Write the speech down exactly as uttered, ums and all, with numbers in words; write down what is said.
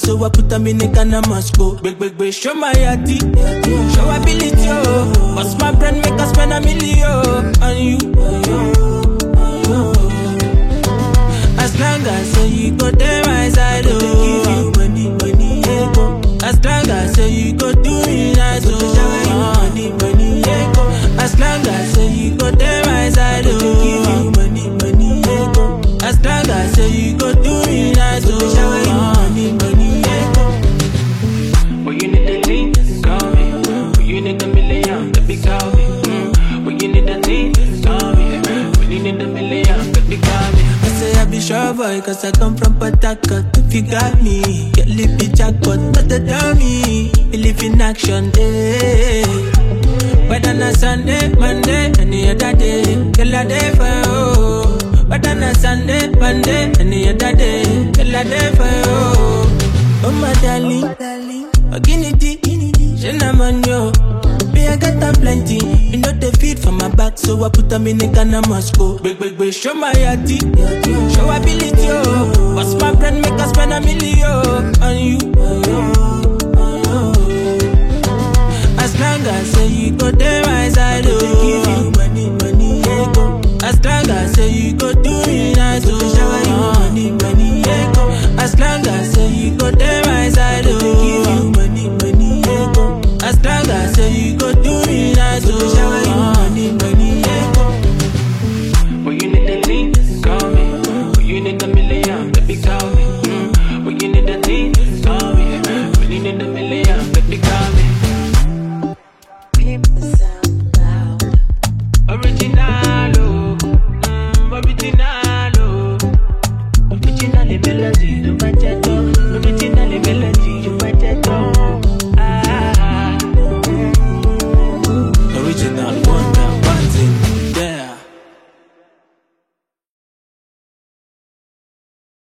so I put them in a can of Moscow. Big, big, big, show my yati, show ability, oh. Bust my brand, make us spend a million on you. As long as say you go there my side, oh. Give you money, money, yeah, go. As long as say you go do me nice, oh. Shower you money, money, yeah, go. As long as say you go there my side, oh. Give you money, money, yeah, go. As long as say you go do me nice, oh. Shower you money, money, yeah, go. Well, you need the lean, call me. Well, you need the million, baby, call me. Mm. Well, you need the lean, call me. Well, you need the million, baby, call me. I be sure boy, cause I come from Port Harcourt. If you got me, get lippy jackpot, not the dummy. Believe in action, eh. Whether on a Sunday, Monday, any other day, till a day for oh. Whether on a Sunday, Monday, any other day, till a day for oh. Oh my darling, oh guinea dee, she na man yo. Me I got them plenty, you know they feed for my back, so I put them in a can of Moscow. Big, big, big, show my yati, show ability, oh. Bust my brand, make us spend a million on you.